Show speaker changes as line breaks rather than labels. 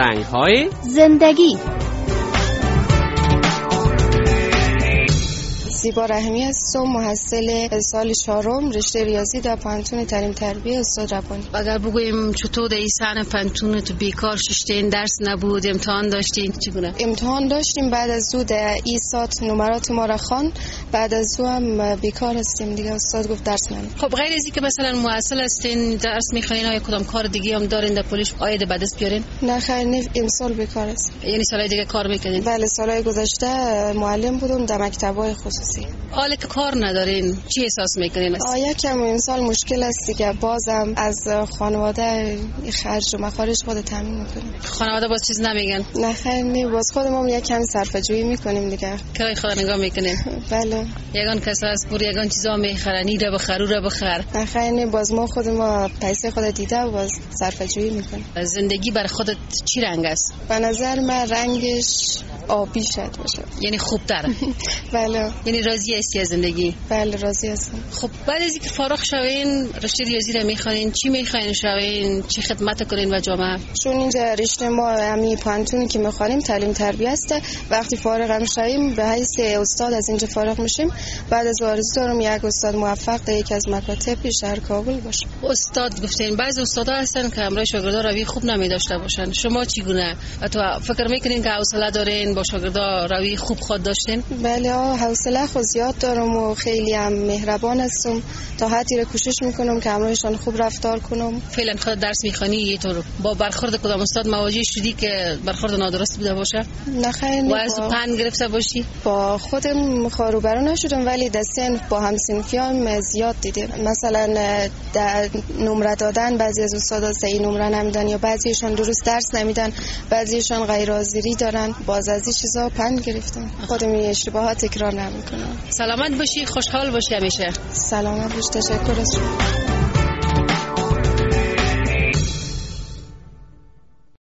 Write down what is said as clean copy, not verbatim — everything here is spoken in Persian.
رنگ‌های
زندگی.
زیبا رحمی هستم، محصل سال 4 رشته ریاضی در پانتون تعلیم تربیت استاد ربانی.
اگر بگویم چطور در این سن پانتون تو بیکار ششتین، درس نبود، امتحان داشتین، چگونه؟
امتحان داشتیم، بعد از او در این ساعت نمرات ما را خوان، بعد از او هم بیکار هستیم دیگه. استاد گفت درس نمید.
خب غیر از اینکه مثلا محصل هستین، درس میخواین، آیا کدام کار دیگه هم دارین در پلیس عاید به دست بیارین؟
نه خیر، این سال بیکار هستم.
یعنی سالهای دیگه کار میکنین؟
بله، سالهای گذشته معلم بودم در مکتب‌های خصوصی.
حالا که کار ندارین چی احساس میکنین؟
یکم این سال مشکل است دیگه، بازم از خانواده خرج و مخارج خود تامین میکنیم.
خانواده باز چیز نمیگن؟
نه خیر، نه، باز خودمون یکم صرفه‌جویی میکنیم دیگه.
کرای خدا نگاه میکنین؟
بله.
یگان کسا از پور یگان چیزا میخرن، ایره بخر او را بخر.
نه خیر، نه، باز ما خودمون پیسه خود دیده و باز صرفه‌جویی میکنیم.
زندگی بر خودت چی رنگ است؟
به نظر من رنگش آبی شد باشه.
یعنی خوبتر؟
بله.
یعنی راضی هستی از زندگی؟
بله، راضی هستم.
خب بعد از اینکه فارغ شوین رشته ریاضی را میخوانین، چی میخواین شوین؟ چی خدمت کنین و جامعه؟
چون اینجا رشته ما همین پانتونی که میخوانیم تعلیم تربیت است، وقتی فارغ هم شویم به حیث استاد از اینجا فارغ میشیم، بعد از آرزو دارم یک استاد موفق در یکی از مکاتب شهر کابل باشه.
استاد گفتین بعضی استادا هستن که همراه شاگردا روی خوب نمیداشته باشن، شما چگونه؟ تو فکر میکنین که حوصله دارین با شاگردا روی خوب خود داشتین؟
بله، حوصله خود زیاد دارم و خیلی هم مهربان هستم، تا حدی را کوشش میکنم که همراهشان خوب رفتار کنم.
فعلا خود درس میخوانی یه طور با برخورد کدام استاد مواجه شدی که برخورد نادرست بوده باشه؟
نه خیر،
و از پند گرفته باشی؟
با خودم روبرو نشدم، ولی در سن با همسنفیام زیاد دیدم. مثلا در نمره دادن بعضی از استادا صحیح نمره نمیدن یا بعضیشون درست درس نمیدن، بعضیشون غیر حاضری دارن، باز از این چیزا پند گرفتم. خودم این اشتباهات تکرار نمیکنم.
سلامت باشی، خوشحال باشی همیشه.
سلامت باشی، تشکر از شما.